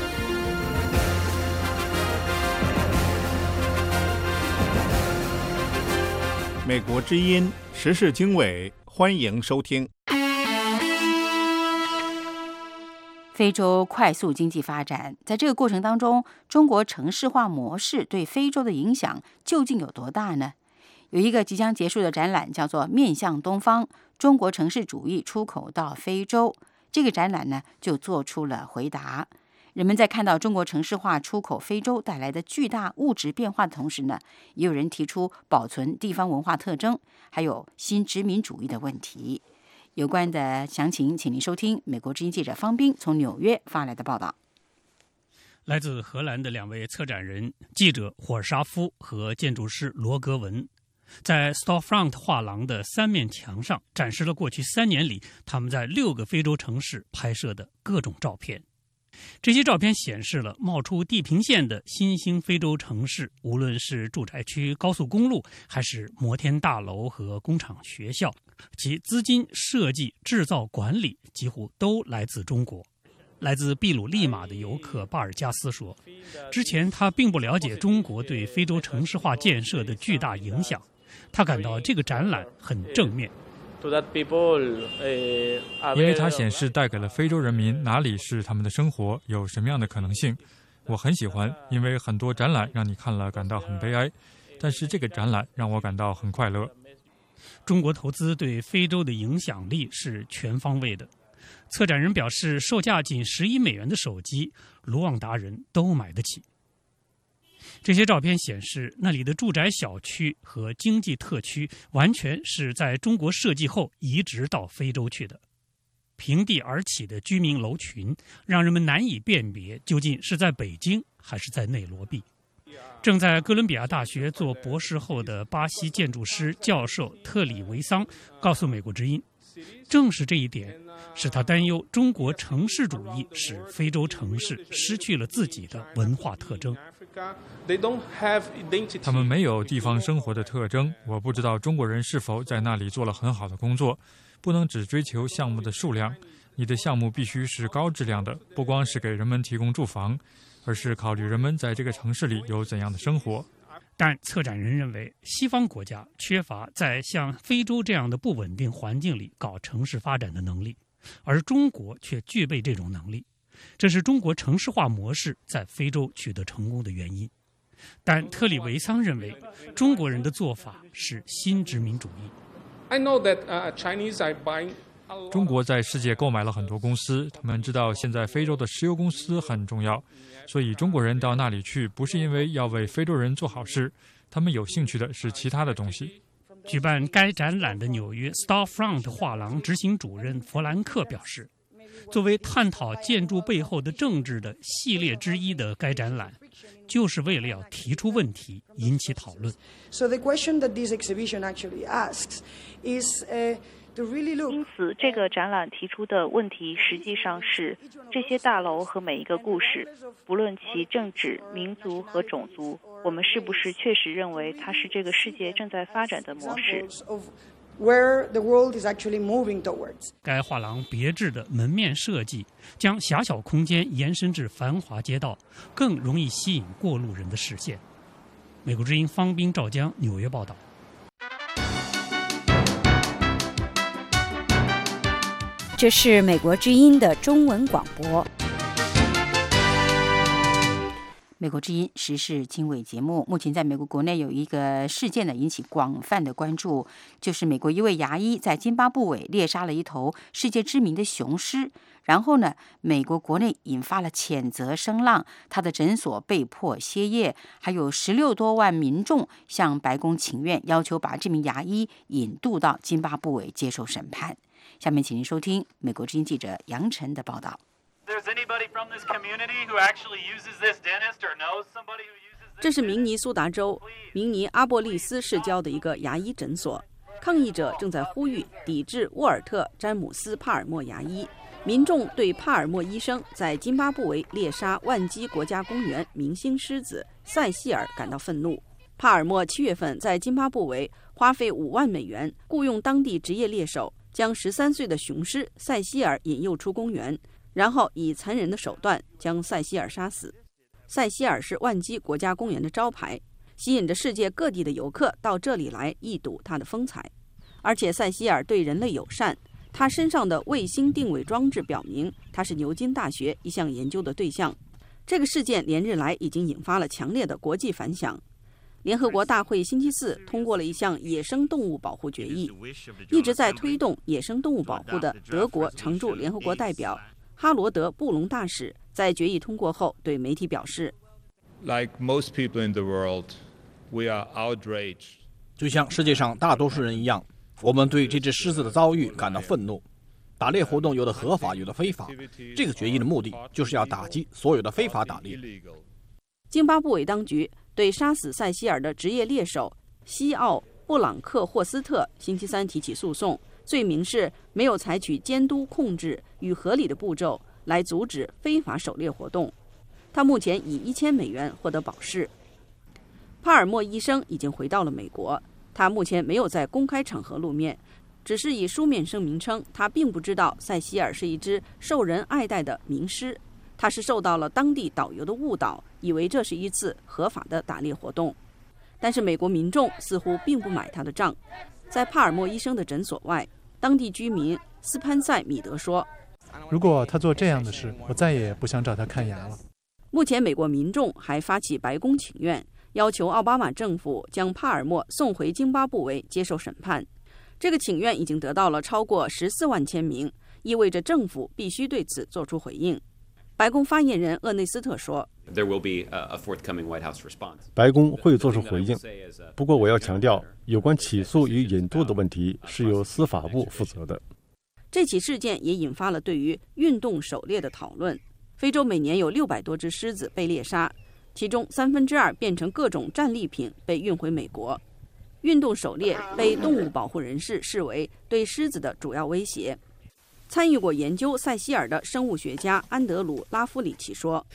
美国之音时事经纬，欢迎收听。 非洲快速经济发展，在这个过程当中，中国城市化模式对非洲的影响究竟有多大呢？有一个即将结束的展览，叫做《面向东方：中国城市主义出口到非洲》。这个展览呢，就做出了回答。人们在看到中国城市化出口非洲带来的巨大物质变化的同时呢，也有人提出保存地方文化特征，还有新殖民主义的问题。有关的详情，请您收听美国之音记者方斌从纽约发来的报道。 来自荷兰的两位策展人，记者霍尔沙夫和建筑师罗格文，在 Storefront 画廊的三面墙上展示了过去三年里他们在六个非洲城市拍摄的各种照片。这些照片显示了冒出地平线的新兴非洲城市，无论是住宅区、高速公路，还是摩天大楼和工厂、学校，其资金、设计、制造、管理几乎都来自中国。来自秘鲁利马的游客巴尔加斯说，之前他并不了解中国对非洲城市化建设的巨大影响，他感到这个展览很正面。 因为它显示带给了非洲人民哪里是他们的生活，有什么样的可能性。我很喜欢，因为很多展览让你看了感到很悲哀，但是这个展览让我感到很快乐。 中国投资对非洲的影响力是全方位的。策展人表示，售价仅十一美元的手机，卢旺达人都买得起。这些照片显示，那里的住宅小区和经济特区完全是在中国设计后移植到非洲去的。平地而起的居民楼群，让人们难以辨别究竟是在北京还是在内罗毕。正在哥伦比亚大学做博士后的巴西建筑师教授特里维桑告诉美国之音，正是这一点使他担忧中国城市主义使非洲城市失去了自己的文化特征。 他们没有地方生活的特征，我不知道中国人是否在那里做了很好的工作。不能只追求项目的数量，你的项目必须是高质量的，不光是给人们提供住房，而是考虑人们在这个城市里有怎样的生活。 但策展人认为，西方国家缺乏在像非洲这样的不稳定环境里搞城市发展的能力，而中国却具备这种能力，这是中国城市化模式在非洲取得成功的原因。但特里维桑认为，中国人的做法是新殖民主义。 中国在世界购买了很多公司，他们知道现在非洲的石油公司很重要，所以中国人到那里去不是因为要为非洲人做好事，他们有兴趣的是其他的东西。 举办该展览的纽约 Storefront 画廊执行主任弗兰克表示，作为探讨建筑背后的政治的系列之一的该展览，就是为了要提出问题，引起讨论。 So the question that this exhibition actually asks is, uh, to really look. 因此，这个展览提出的问题实际上是这些大楼和每一个故事，不论其政治、民族和种族，我们是不是确实认为它是这个世界正在发展的模式 ？Where the world is actually moving towards. 该画廊别致的门面设计，将狭小空间延伸至繁华街道，更容易吸引过路人的视线。美国之音方斌、赵江纽约报道。 这是美国之音的中文广播。美国之音时事经纬节目，目前在美国国内有一个事件呢，引起广泛的关注，就是美国一位牙医在津巴布韦猎杀了一头世界知名的雄狮，然后呢，美国国内引发了谴责声浪，他的诊所被迫歇业，还有十六多万民众向白宫请愿，要求把这名牙医引渡到津巴布韦接受审判。下面请您收听美国之音记者杨晨的报道。 这是明尼苏达州明尼阿波利斯市郊的一个牙医诊所，抗议者正在呼吁抵制沃尔特·詹姆斯·帕尔默牙医。民众对帕尔默医生在津巴布韦猎杀万基国家公园明星狮子塞西尔感到愤怒。帕尔默七月份在津巴布韦花费五万美元雇佣当地职业猎手，将十三岁的雄狮塞西尔引诱出公园，然后以残忍的手段将塞西尔杀死。塞西尔是万基国家公园的招牌，吸引着世界各地的游客到这里来一睹它的风采。而且塞西尔对人类友善，他身上的卫星定位装置表明他是牛津大学一项研究的对象。这个事件连日来已经引发了强烈的国际反响。联合国大会星期四通过了一项野生动物保护决议。一直在推动野生动物保护的德国常驻联合国代表哈罗德·布隆大使在决议通过后对媒体表示， Like most people in the world, we are outraged. 就像世界上大多数人一样，我们对这只狮子的遭遇感到愤怒。打猎活动有的合法，有的非法。这个决议的目的就是要打击所有的非法打猎。 津巴布韦当局对杀死塞西尔的职业猎手西奥·布朗克霍斯特星期三提起诉讼，罪名是没有采取监督、控制与合理的步骤来阻止非法狩猎活动。他目前以一千美元获得保释。帕尔默医生已经回到了美国，他目前没有在公开场合露面，只是以书面声明称他并不知道塞西尔是一只受人爱戴的名狮，他是受到了当地导游的误导，以为这是一次合法的打猎活动。但是美国民众似乎并不买他的账。在帕尔默医生的诊所外， 当地居民斯潘塞米德说：“ 如果他做这样的事，我再也不想找他看牙了。” 目前，美国民众还发起白宫请愿，要求奥巴马政府将帕尔默送回津巴布韦接受审判。这个请愿已经得到了超过十四万签名，意味着政府必须对此做出回应。白宫发言人厄内斯特说：“ 白宫会做出回应，不过我要强调，有关起诉与引渡的问题是由司法部负责的。” 这起事件也引发了对于运动狩猎的讨论。非洲每年有六百多只狮子被猎杀，其中三分之二变成各种战利品被运回美国。运动狩猎被动物保护人士视为对狮子的主要威胁。参与过研究塞西尔的生物学家安德鲁·拉夫里奇说：“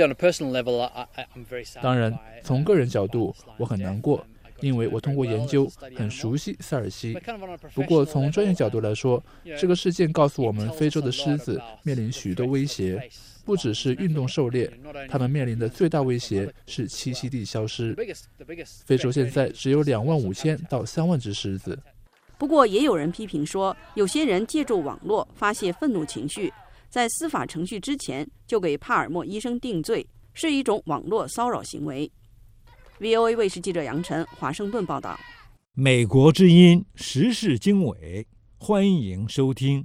当然，从个人角度，我很难过，因为我通过研究很熟悉塞尔西。不过从专业角度来说，这个事件告诉我们，非洲的狮子面临许多威胁，不只是运动狩猎，它们面临的最大威胁是栖息地消失。非洲现在只有两万五千到三万只狮子。” 不过，也有人批评说，有些人借助网络发泄愤怒情绪，在司法程序之前就给帕尔默医生定罪，是一种网络骚扰行为。V O A 卫视记者杨晨，华盛顿报道。 美国之音时事经纬，欢迎收听。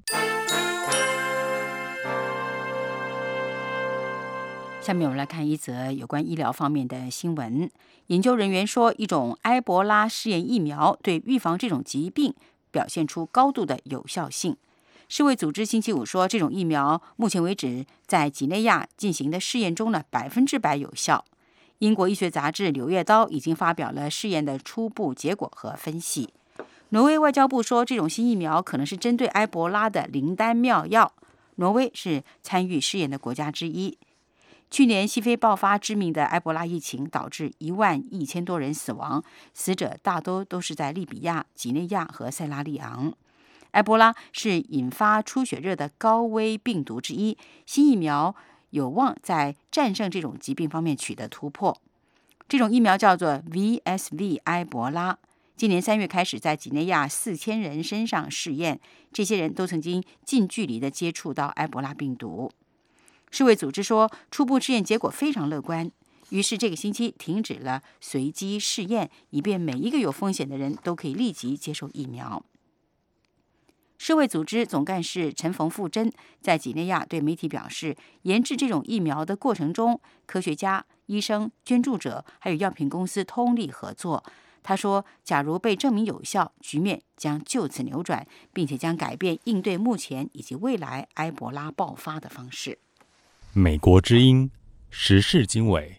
下面我们来看一则有关医疗方面的新闻。研究人员说，一种埃博拉试验疫苗对预防这种疾病表现出高度的有效性。世卫组织星期五说，这种疫苗目前为止在几内亚进行的试验中呢，百分之百有效。英国医学杂志《柳叶刀》已经发表了试验的初步结果和分析。挪威外交部说，这种新疫苗可能是针对埃博拉的灵丹妙药。挪威是参与试验的国家之一。去年西非爆发致命的埃博拉疫情，导致一万一千多人死亡，死者大多都是在利比亚、几内亚和塞拉利昂。埃博拉是引发出血热的高危病毒之一，新疫苗有望在战胜这种疾病方面取得突破。这种疫苗叫做 V S V 埃博拉，今年三月开始在几内亚四千人身上试验，这些人都曾经近距离的接触到埃博拉病毒。世卫组织说，初步试验结果非常乐观，于是这个星期停止了随机试验，以便每一个有风险的人都可以立即接受疫苗。世卫组织总干事陈冯富珍在几内亚对媒体表示，研制这种疫苗的过程中，科学家、医生、捐助者还有药品公司通力合作。他说，假如被证明有效，局面将就此扭转，并且将改变应对目前以及未来埃博拉爆发的方式。 美国之音时事经纬。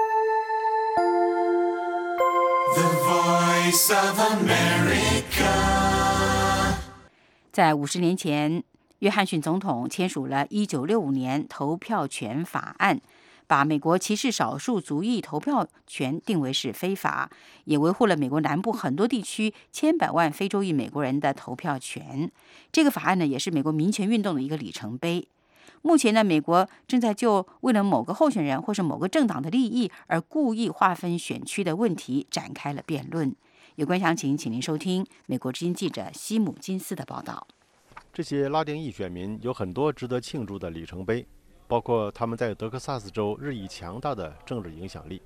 在五十年前，约翰逊总统签署了一九六五年投票权法案，把美国歧视少数族裔投票权定为是非法，也维护了美国南部很多地区千百万非洲裔美国人的投票权。这个法案呢，也是美国民权运动的一个里程碑。目前呢，美国正在就为了某个候选人或是某个政党的利益而故意划分选区的问题展开了辩论。有关详情，请您收听美国之音记者西姆金斯的报道。 这些拉丁裔选民有很多值得庆祝的里程碑，包括他们在德克萨斯州日益强大的政治影响力。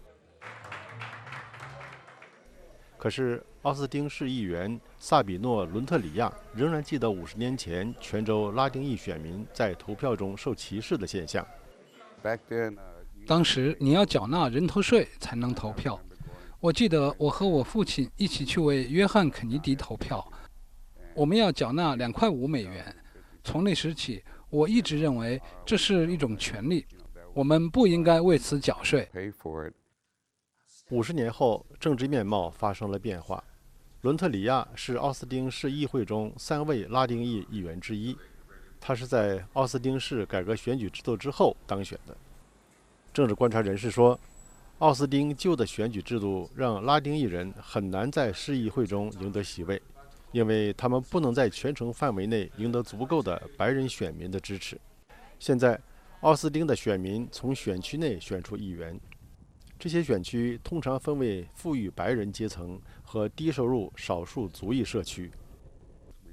可是，奥斯汀市议员萨比诺·伦特里亚仍然记得五十年前全州拉丁裔选民在投票中受歧视的现象。 当时你要缴纳人头税才能投票。我记得我和我父亲一起去为约翰·肯尼迪投票，我们要缴纳两块五美元。从那时起，我一直认为这是一种权利，我们不应该为此缴税。 五十年后，政治面貌发生了变化。伦特里亚是奥斯汀市议会中三位拉丁裔议员之一，他是在奥斯汀市改革选举制度之后当选的。政治观察人士说，奥斯汀旧的选举制度让拉丁裔人很难在市议会中赢得席位，因为他们不能在全城范围内赢得足够的白人选民的支持。现在，奥斯汀的选民从选区内选出议员。这些选区通常分为富裕白人阶层和低收入少数族裔社区。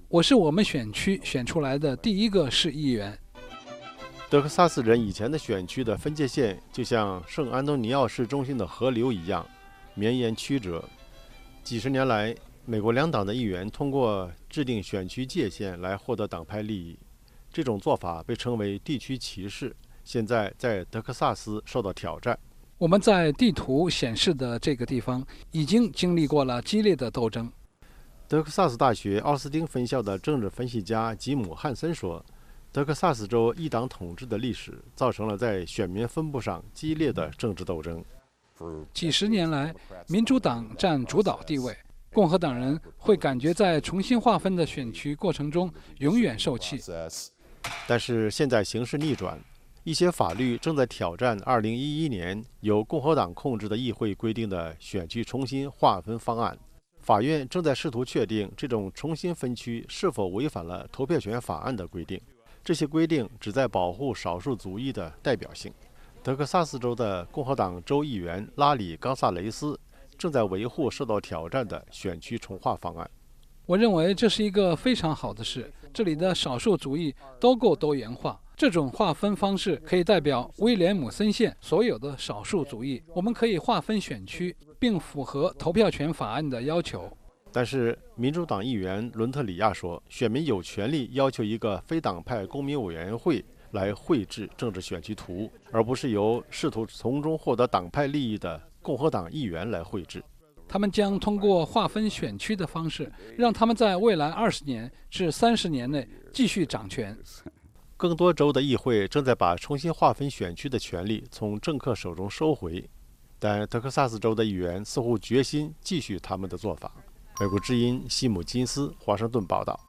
我是我们选区选出来的第一个市议员。 德克萨斯人以前的选区的分界线就像圣安东尼奥市中心的河流一样绵延曲折。几十年来，美国两党的议员通过制定选区界限来获得党派利益，这种做法被称为地区歧视，现在在德克萨斯受到挑战。 我们在地图显示的这个地方已经经历过了激烈的斗争。 德克萨斯大学奥斯汀分校的政治分析家吉姆·汉森说，德克萨斯州一党统治的历史造成了在选民分布上激烈的政治斗争。 几十年来，民主党占主导地位，共和党人会感觉在重新划分的选区过程中永远受气。 但是现在形势逆转，一些法律正在挑战二零一一年由共和党控制的议会规定的选区重新划分方案。法院正在试图确定这种重新分区是否违反了投票权法案的规定。这些规定旨在保护少数族裔的代表性。德克萨斯州的共和党州议员拉里·冈萨雷斯正在维护受到挑战的选区重划方案。 我认为这是一个非常好的事，这里的少数族裔都够多元化。这种划分方式可以代表威廉姆森县所有的少数族裔。我们可以划分选区，并符合投票权法案的要求。 但是，民主党议员伦特里亚说，选民有权利要求一个非党派公民委员会来绘制政治选区图，而不是由试图从中获得党派利益的共和党议员来绘制。 他们将通过划分选区的方式，让他们在未来二十年至三十年内继续掌权。 更多州的议会正在把重新划分选区的权利从政客手中收回，但德克萨斯州的议员似乎决心继续他们的做法。美国之音西姆金斯华盛顿报道。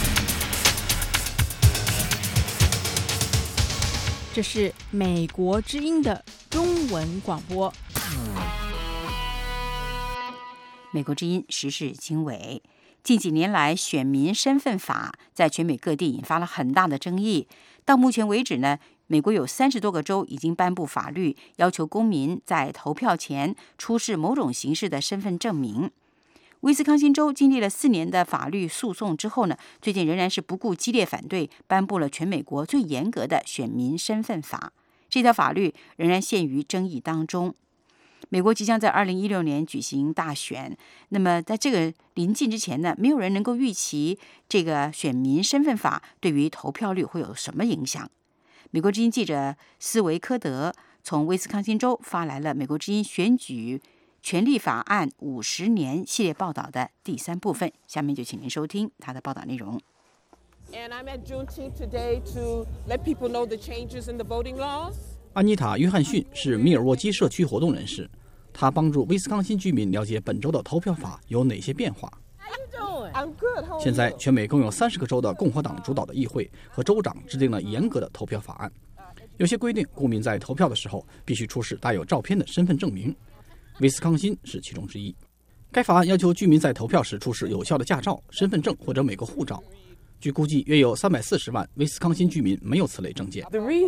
这是美国之音的中文广播。 美国之音时事经纬。近几年来，选民身份法在全美各地引发了很大的争议。到目前为止呢，美国有三十多个州已经颁布法律，要求公民在投票前出示某种形式的身份证明。威斯康星州经历了四年的法律诉讼之后呢，最近仍然是不顾激烈反对，颁布了全美国最严格的选民身份法。这条法律仍然陷于争议当中。美国即将在二零一六年举行大选，那么在这个临近之前呢，没有人能够预期这个选民身份法对于投票率会有什么影响。美国之音记者斯维科德从威斯康星州发来了美国之音选举权利法案五十年系列报道的第三部分，下面就请您收听他的报道内容。 安妮塔·约翰逊是密尔沃基社区活动人士，她帮助威斯康星居民了解本周的投票法有哪些变化。现在，全美共有三十个州的共和党主导的议会和州长制定了严格的投票法案，有些规定公民在投票的时候必须出示带有照片的身份证明。威斯康星是其中之一。该法案要求居民在投票时出示有效的驾照、身份证或者美国护照。据估计，约有三百四十万威斯康星居民没有此类证件。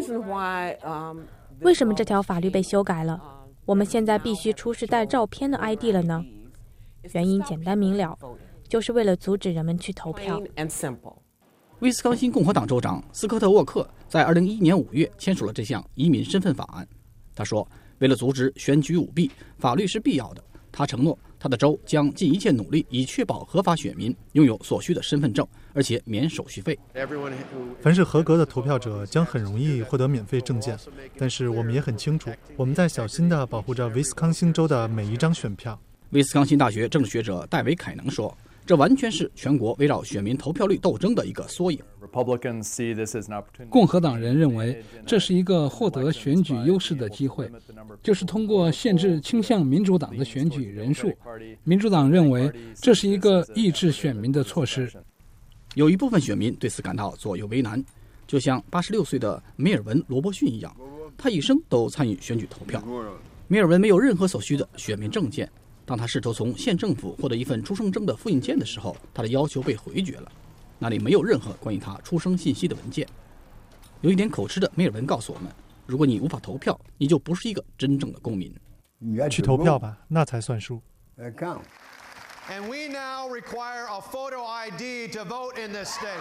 为什么这条法律被修改了？我们现在必须出示带照片的 I D 了呢？原因简单明了，就是为了阻止人们去投票。 威斯康星共和党州长斯科特·沃克在二零一一年五月签署了这项移民身份法案。他说，为了阻止选举舞弊，法律是必要的。他承诺，他的州将尽一切努力，以确保合法选民拥有所需的身份证，而且免手续费。 凡是合格的投票者将很容易获得免费证件，但是我们也很清楚，我们在小心地保护着威斯康星州的每一张选票。 威斯康星大学政治学者戴维·凯能说，这完全是全国围绕选民投票率斗争的一个缩影。 共和党人认为这是一个获得选举优势的机会，就是通过限制倾向民主党的选举人数。民主党认为这是一个抑制选民的措施。 有一部分选民对此感到左右为难，就像八十六岁的梅尔文·罗伯逊一样，他一生都参与选举投票。梅尔文没有任何所需的选民证件。当他试图从县政府获得一份出生证的复印件的时候，他的要求被回绝了，那里没有任何关于他出生信息的文件。有一点口吃的梅尔文告诉我们，如果你无法投票，你就不是一个真正的公民。 去投票吧，那才算数。 And we now require a photo I D to vote in this state.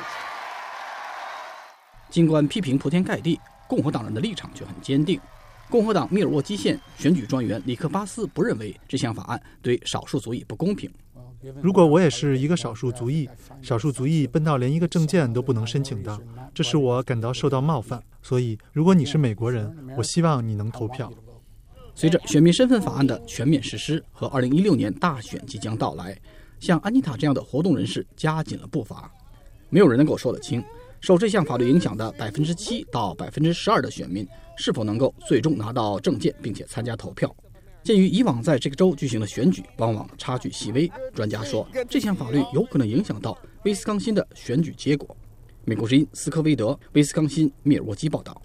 尽管批评铺天盖地，共和党人的立场却很坚定。共和党密尔沃基县选举专员里克巴斯不认为这项法案对少数族裔不公平。 如果我也是一个少数族裔，少数族裔笨到连一个证件都不能申请的，这使我感到受到冒犯。所以，如果你是美国人，我希望你能投票。 随着选民身份法案的全面实施和二零一六年大选即将到来，像安妮塔这样的活动人士加紧了步伐。没有人能够说得清，受这项法律影响的百分之七到百分之十二的选民是否能够最终拿到证件并且参加投票。鉴于以往在这个州举行的选举往往差距细微，专家说这项法律有可能影响到威斯康辛的选举结果。美国之音斯科维德，威斯康辛密尔沃基报道。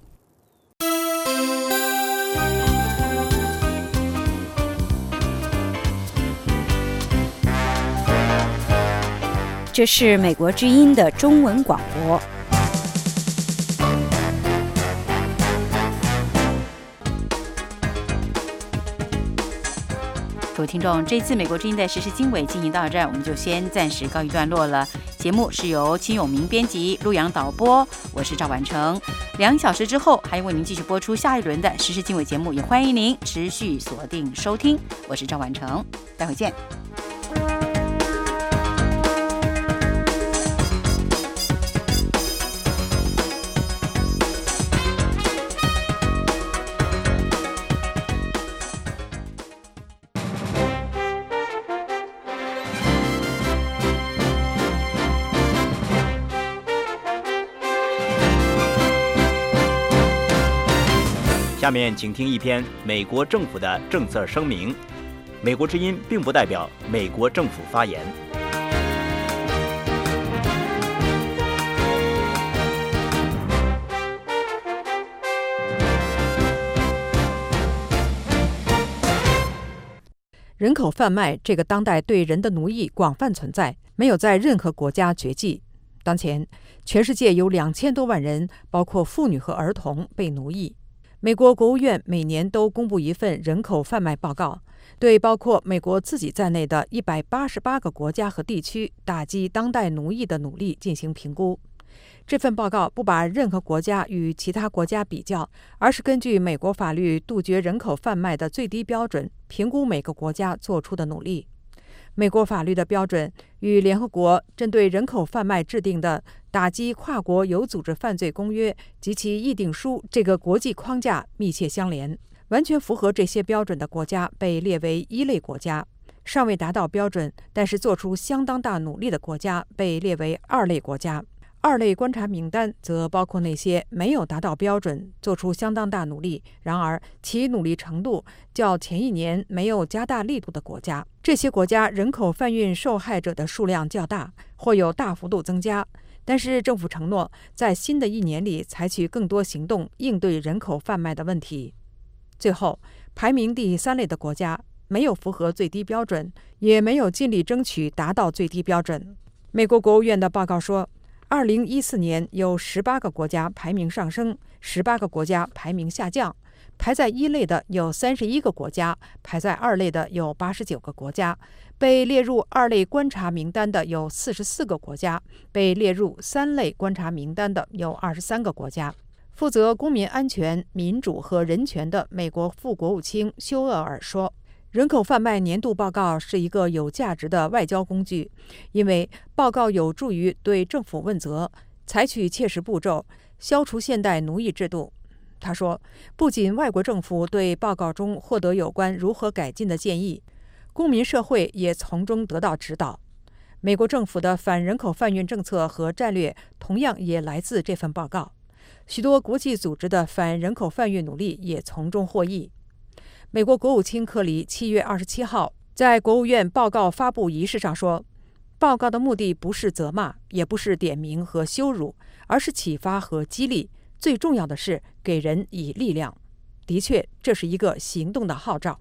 这是美国之音的中文广播。 各位听众，这次美国之音的时事经纬进行到这儿，我们就先暂时告一段落了。节目是由秦永明编辑，陆阳导播，我是赵婉成。两小时之后还为您继续播出下一轮的时事经纬节目，也欢迎您持续锁定收听。我是赵婉成，待会见。 下面请听一篇美国政府的政策声明。美国之音并不代表美国政府发言。 人口贩卖这个当代对人的奴役广泛存在，没有在任何国家绝迹。当前，全世界有两千多万人，包括妇女和儿童，被奴役。美国国务院每年都公布一份人口贩卖报告，对包括美国自己在内的一百八十八个国家和地区打击当代奴役的努力进行评估。这份报告不把任何国家与其他国家比较，而是根据美国法律杜绝人口贩卖的最低标准，评估每个国家做出的努力。美国法律的标准与联合国针对人口贩卖制定的打击跨国有组织犯罪公约及其议定书这个国际框架密切相连，完全符合这些标准的国家被列为一类国家，尚未达到标准但是做出相当大努力的国家被列为二类国家。二类观察名单则包括那些没有达到标准、做出相当大努力，然而其努力程度较前一年没有加大力度的国家。这些国家人口贩运受害者的数量较大，或有大幅度增加，但是政府承诺在新的一年里采取更多行动应对人口贩卖的问题。最后，排名第三类的国家没有符合最低标准，也没有尽力争取达到最低标准。美国国务院的报告说，二零一四年有十八个国家排名上升，十八个国家排名下降。排在一类的有三十一个国家，排在二类的有八十九个国家，被列入二类观察名单的有四十四个国家，被列入三类观察名单的有二十三个国家。负责公民安全、民主和人权的美国副国务卿休厄尔说，人口贩卖年度报告是一个有价值的外交工具，因为报告有助于对政府问责，采取切实步骤，消除现代奴役制度。他说，不仅外国政府对报告中获得有关如何改进的建议，公民社会也从中得到指导。美国政府的反人口贩运政策和战略同样也来自这份报告，许多国际组织的反人口贩运努力也从中获益。美国国务卿克里七月二十七号在国务院报告发布仪式上说，报告的目的不是责骂，也不是点名和羞辱，而是启发和激励，最重要的是给人以力量。的确，这是一个行动的号召。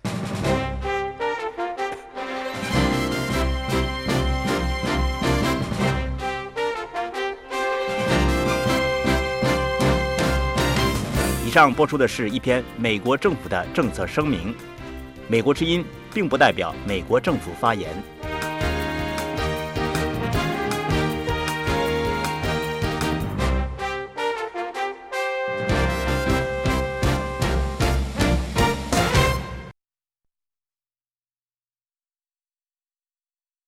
以上播出的是一篇美国政府的政策声明。美国之音并不代表美国政府发言。